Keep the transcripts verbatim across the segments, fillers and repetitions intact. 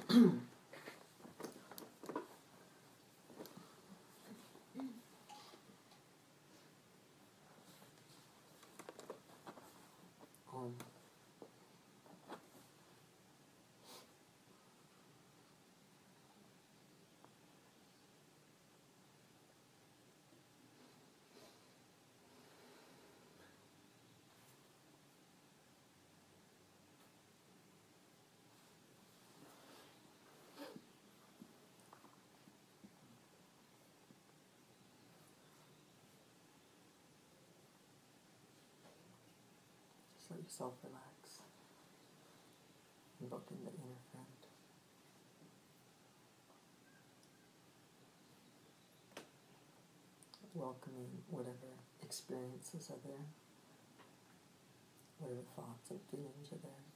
um, just let yourself relax, invoking the inner friend. Welcoming whatever experiences are there, whatever thoughts and feelings are there.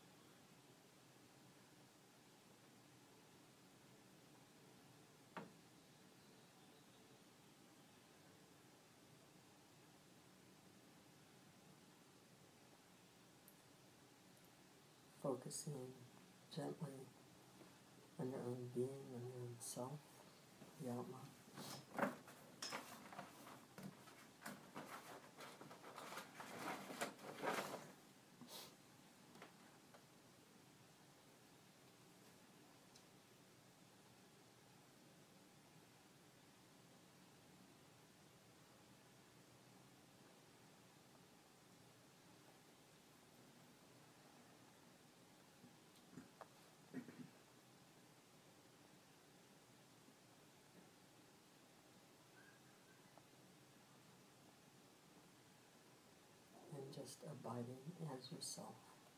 Focusing gently on your own being, on your own self, the Atma. And just abiding as yourself.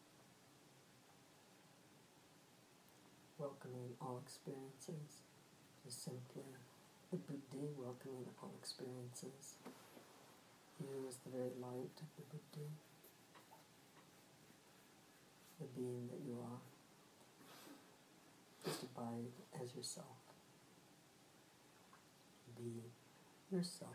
Welcoming all experiences, just simply the Buddhi, welcoming all experiences. You as the very light of the Buddhi, the being that you are. Just abide as yourself. Be yourself.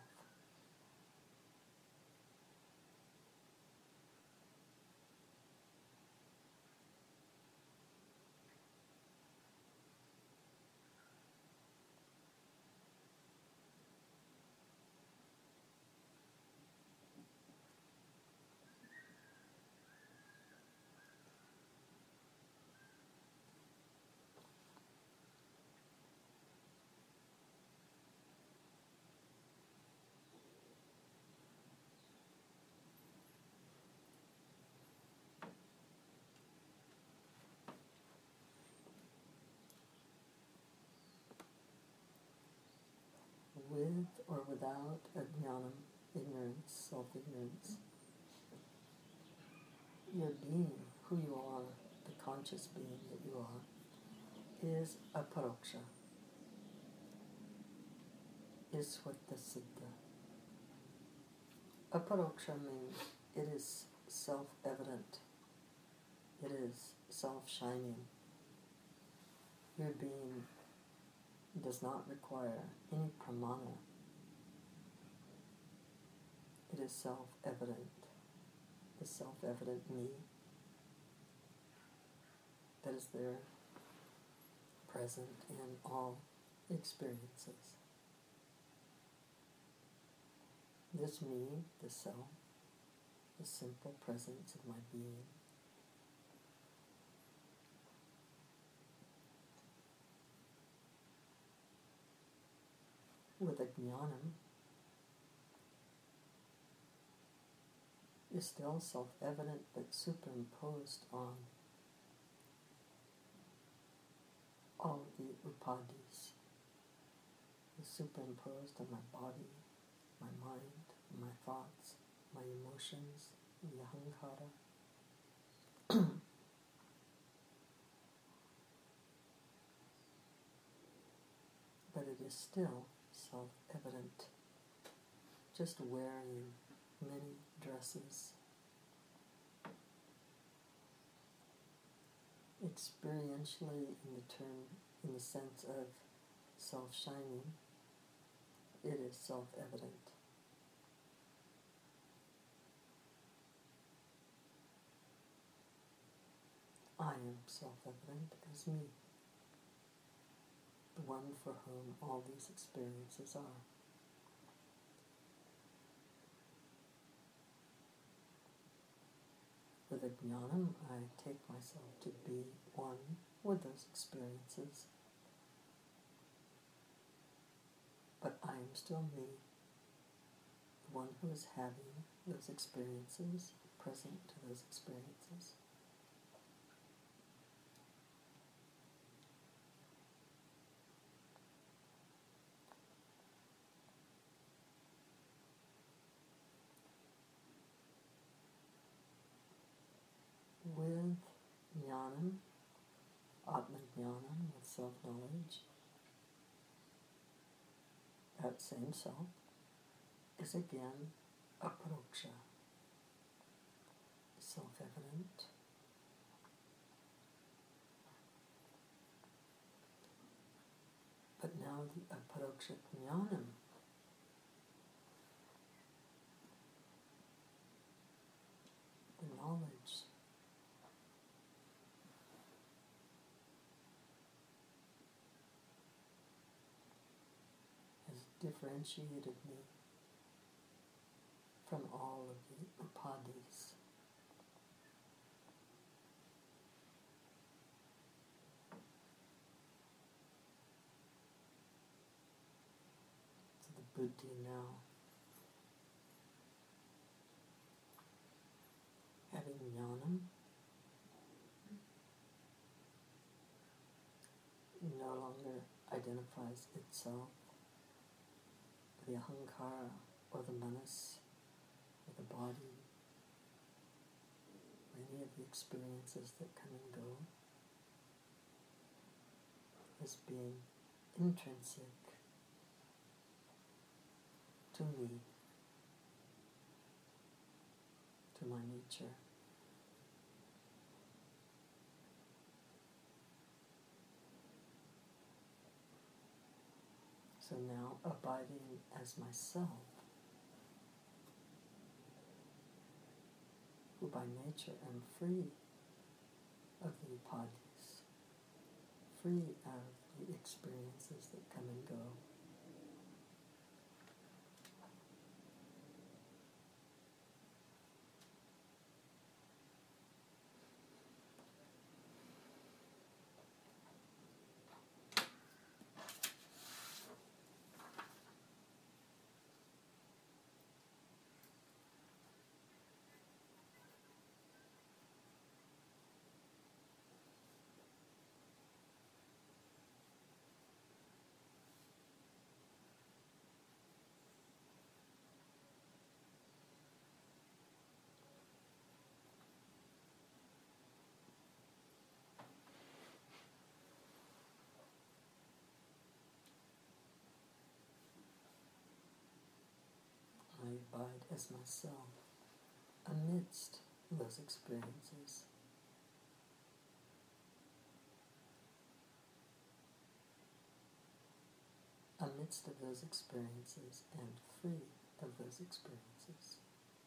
With or without ajnanam, ignorance, self-ignorance, your being, who you are, the conscious being that you are, is aparoksha, is svata siddha. Aparoksha means it is self-evident, it is self-shining. Your being does not require any pramana. It is self-evident, the self-evident me that is there, present in all experiences. This me, the self, the simple presence of my being, with ajnanam, is still self-evident but superimposed on all the upadhis, is superimposed on my body, my mind, my thoughts, my emotions, the ahankara. But it is still self-evident, just wearing many dresses. Experientially, in the term, in the sense of self-shining, it is self-evident. I am self-evident as me. the one for whom all these experiences are. With Jnanam, I take myself to be one with those experiences, but I am still me, the one who is having those experiences, present to those experiences. With Jnanam, Atma Jnanam, with self-knowledge, that same self is again Aparoksha, self-evident. But now the Aparoksha Jnanam the knowledge has differentiated me from all of the upadhis. So the buddhi now, having jnanam, no longer identifies itself with the ahankara or the manas or the body or any of the experiences that come and go as being intrinsic to me, to my nature. So now, abiding as myself, who by nature am free of the upadhis, free of the experiences that come and go, I abide as myself amidst those experiences. Amidst of those experiences and free of those experiences.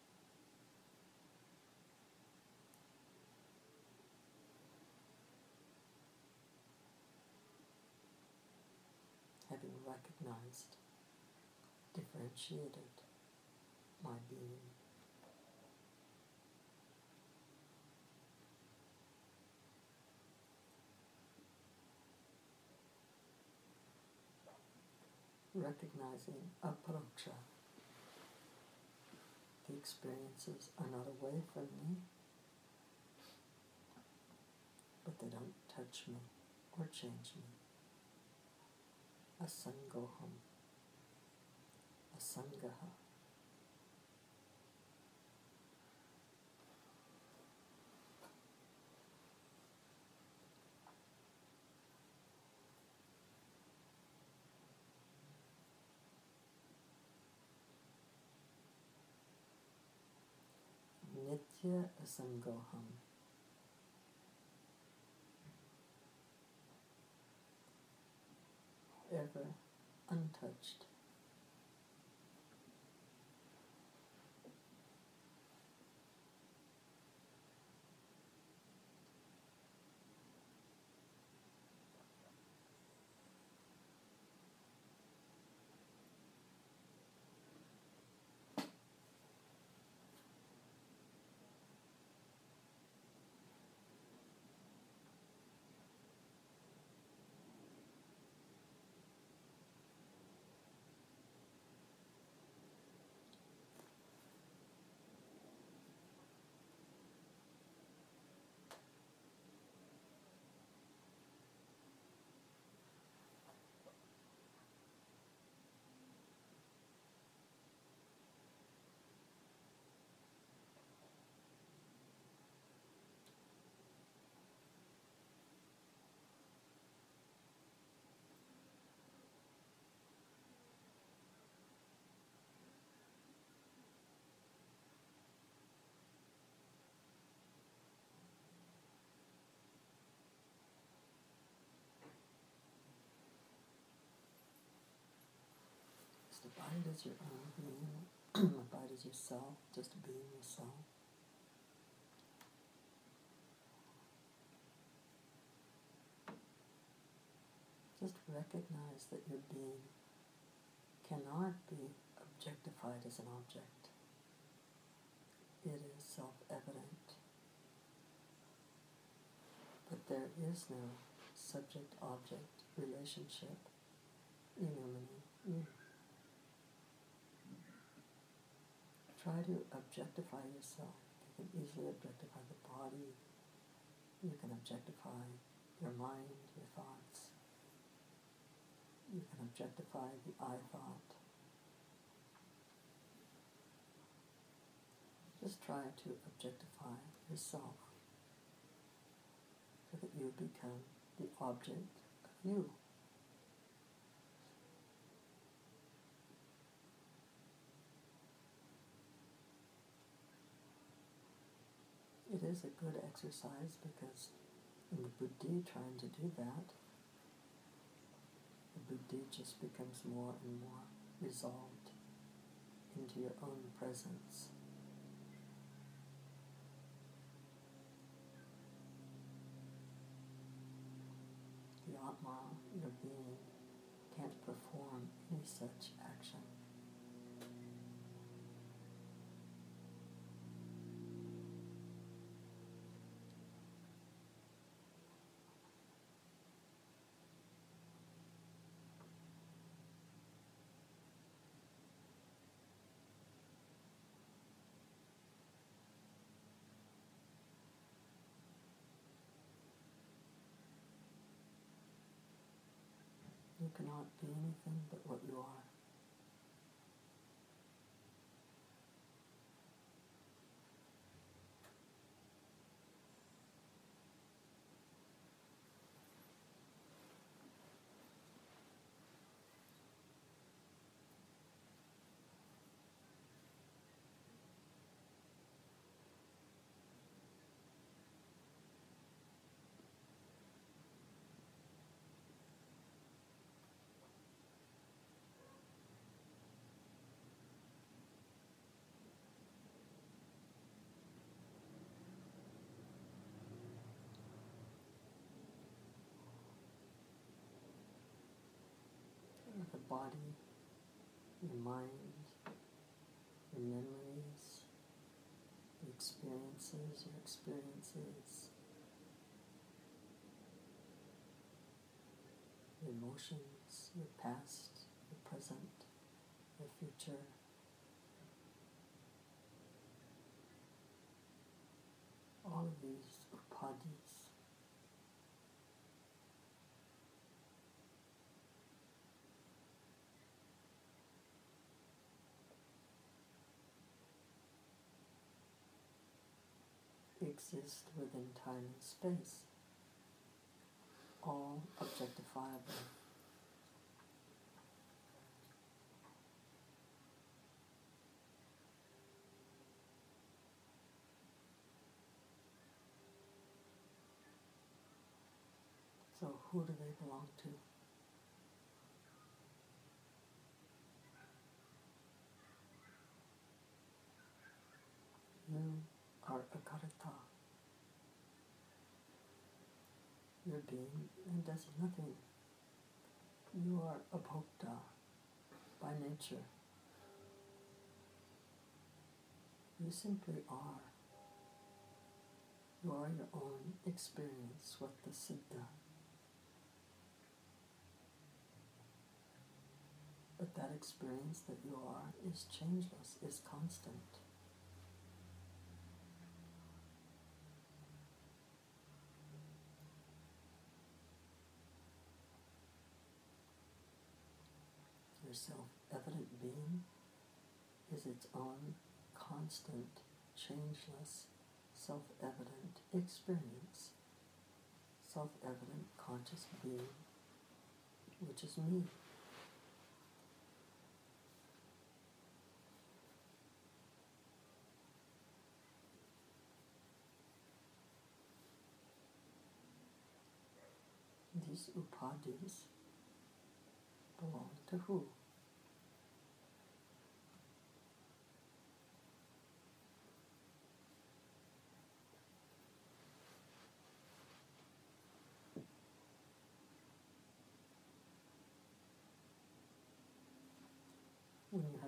Having recognized, differentiated my being. Recognizing aparoksha. The experiences are not away from me, but they don't touch me or change me. Asangoham, asangaha. Nitya asangoham. Ever untouched. abide as your own being, abide as yourself, just being yourself. Just recognize that your being cannot be objectified as an object. It is self-evident. But there is no subject-object relationship illuminating you. Try to objectify yourself. You can easily objectify the body. You can objectify your mind, your thoughts. You can objectify the I thought. Just try to objectify yourself so that you become the object of you. It is a good exercise because in the buddhi trying to do that, the buddhi just becomes more and more resolved into your own presence. The Atma, your being, can't perform any such action. You cannot be anything but what you are. The body, your mind, your memories, the experiences, your experiences, your emotions, your past, your present, your future. All of these upadhis exist within time and space, all objectifiable. So who do they belong to? You are a karata. Your being and does nothing. You are a bhokta by nature. You simply are. You are your own experience with the siddha. But that experience that you are is changeless, is constant. Your self-evident being is its own constant, changeless, self-evident experience, self-evident conscious being, which is me. These upadhis belong to who?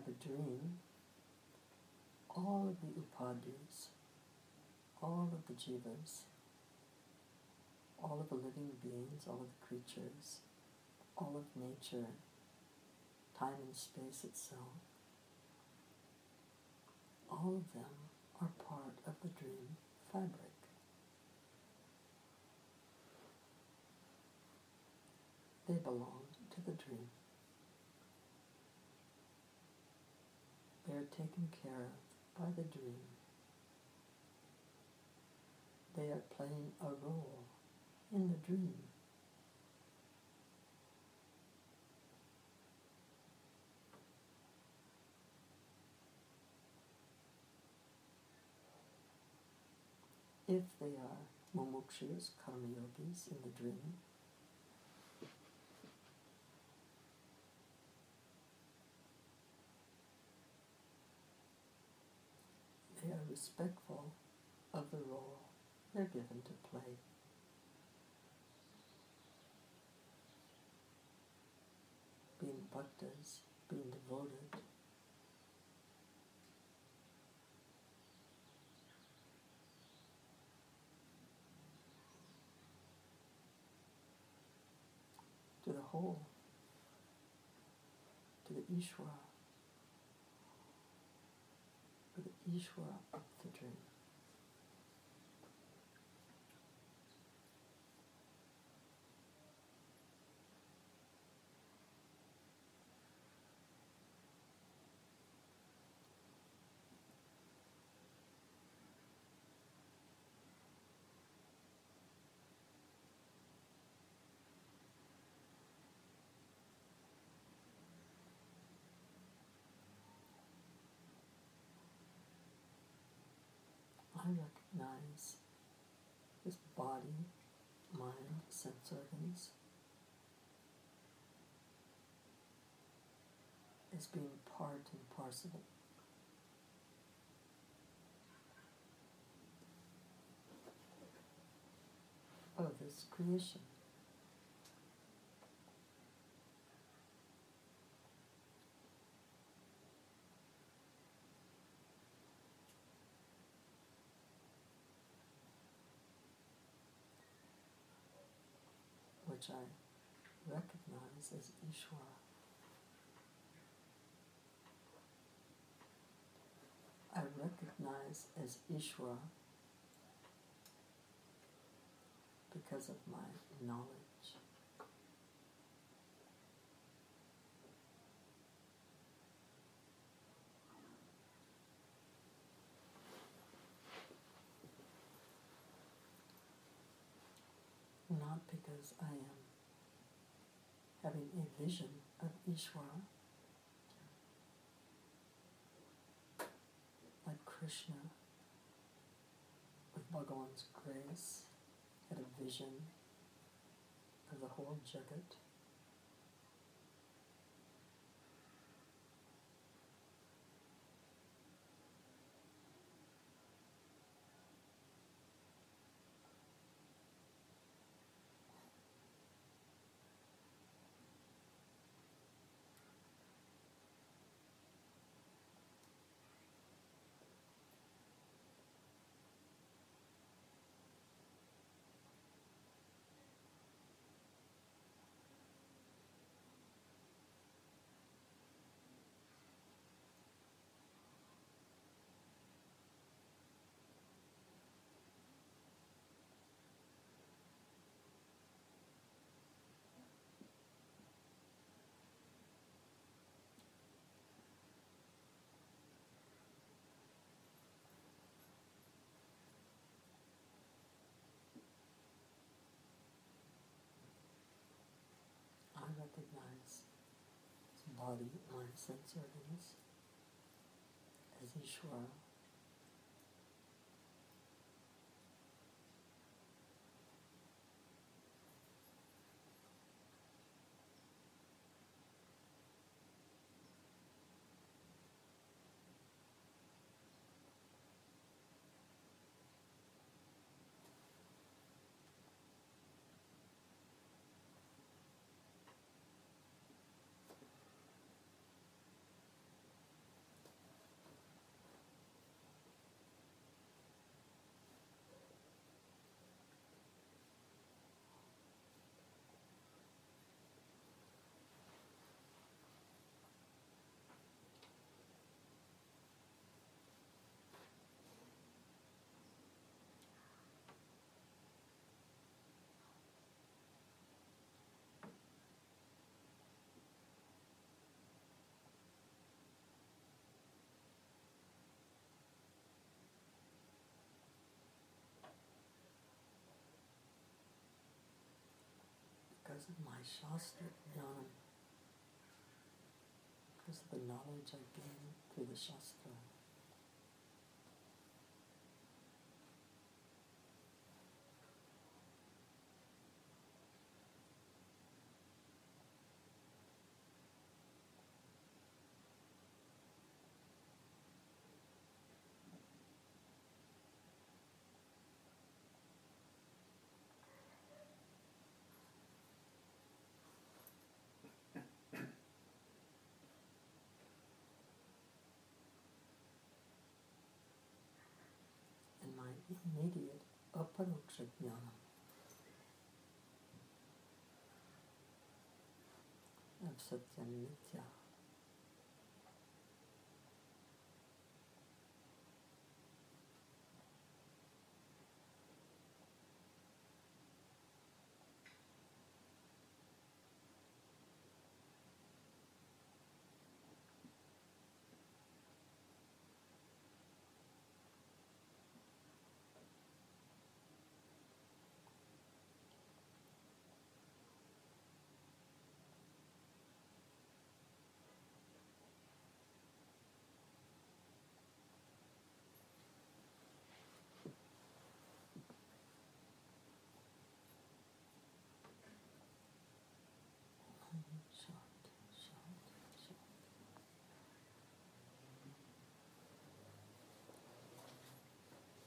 a dream, all of the upadhis, all of the jivas, all of the living beings, all of the creatures, all of nature, time and space itself, all of them are part of the dream fabric. They belong to the dream. They are taken care of by the dream. They are playing a role in the dream. If they are mumukshus, karma yogis in the dream, they are respectful of the role they're given to play. Being bhaktas, being devoted, to the whole, to the Ishvara, to the Ishvara of the dream. I recognize this body, mind, sense organs as being part and parcel of this creation. Which I recognize as Ishvara. I recognize as Ishvara because of my knowledge. Not because I am having a vision of Ishvara, like Krishna, with Bhagavan's grace, had a vision of the whole Jagat. I recognize body, mind, sense organs as Ishvara. of my Shastra Jnanam, because of the knowledge I gain through the Shastra. And my immediate aparoksha jnanam of Satyam Nitya.